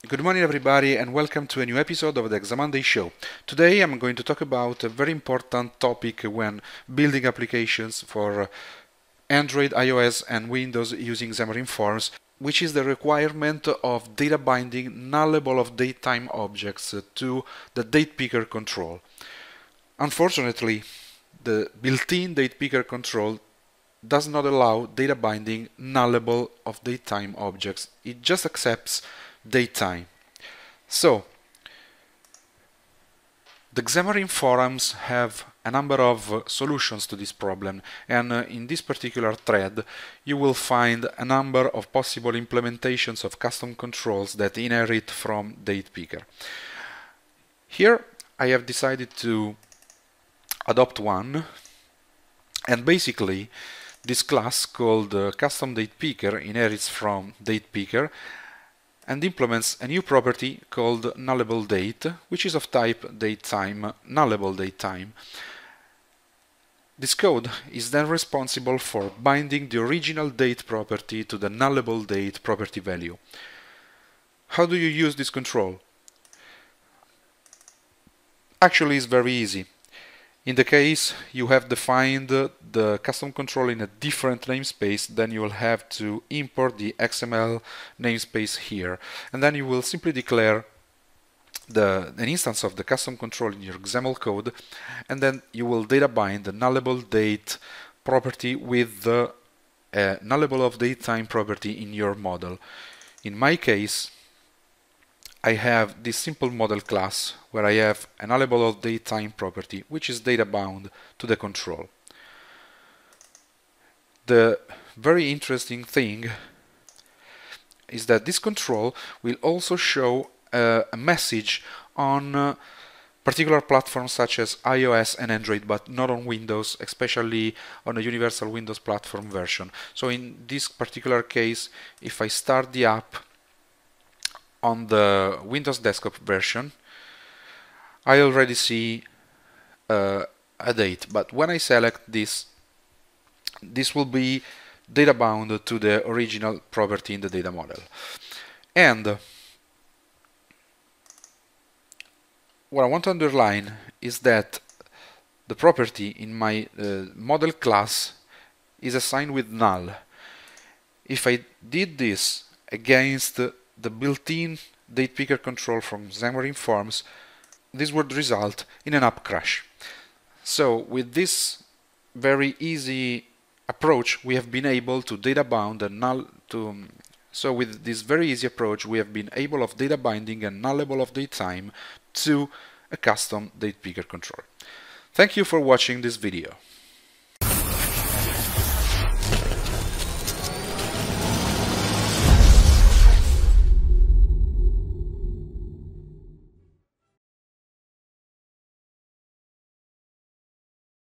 Good morning everybody and welcome to a new episode of the Exam Monday Show. Today I'm going to talk about a very important topic when building applications for Android, iOS and Windows using Xamarin Forms, which is the requirement of data binding nullable of datetime objects to the date picker control. Unfortunately, the built-in date picker control does not allow data binding nullable of datetime objects. It just accepts datetime. So, the Xamarin Forums have a number of solutions to this problem, and in this particular thread you will find a number of possible implementations of custom controls that inherit from datepicker. Here I have decided to adopt one, and basically this class called custom datepicker inherits from datepicker and implements a new property called nullable date, which is of type datetime, nullable datetime. This code is then responsible for binding the original date property to the nullable date property value. How do you use this control? Actually, it's very easy. In the case you have defined the custom control in a different namespace, then you will have to import the XML namespace here, and then you will simply declare an instance of the custom control in your XAML code, and then you will data bind the nullable date property with the nullable of datetime property in your model. In my case, I have this simple model class where I have a nullable of datetime property, which is data bound to the control. The very interesting thing is that this control will also show a message on particular platforms such as iOS and Android, but not on Windows, especially on a Universal Windows Platform version. So in this particular case, if I start the app on the Windows desktop version, I already see a date, but when I select this will be data bound to the original property in the data model. And what I want to underline is that the property in my model class is assigned with null. If I did this against the built-in date picker control from Xamarin Forms, this would result in an app crash. So with this very easy approach, we have been able to data bound a null to. So with this very easy approach, we have been able of data binding a nullable of datetime to a custom date picker control. Thank you for watching this video.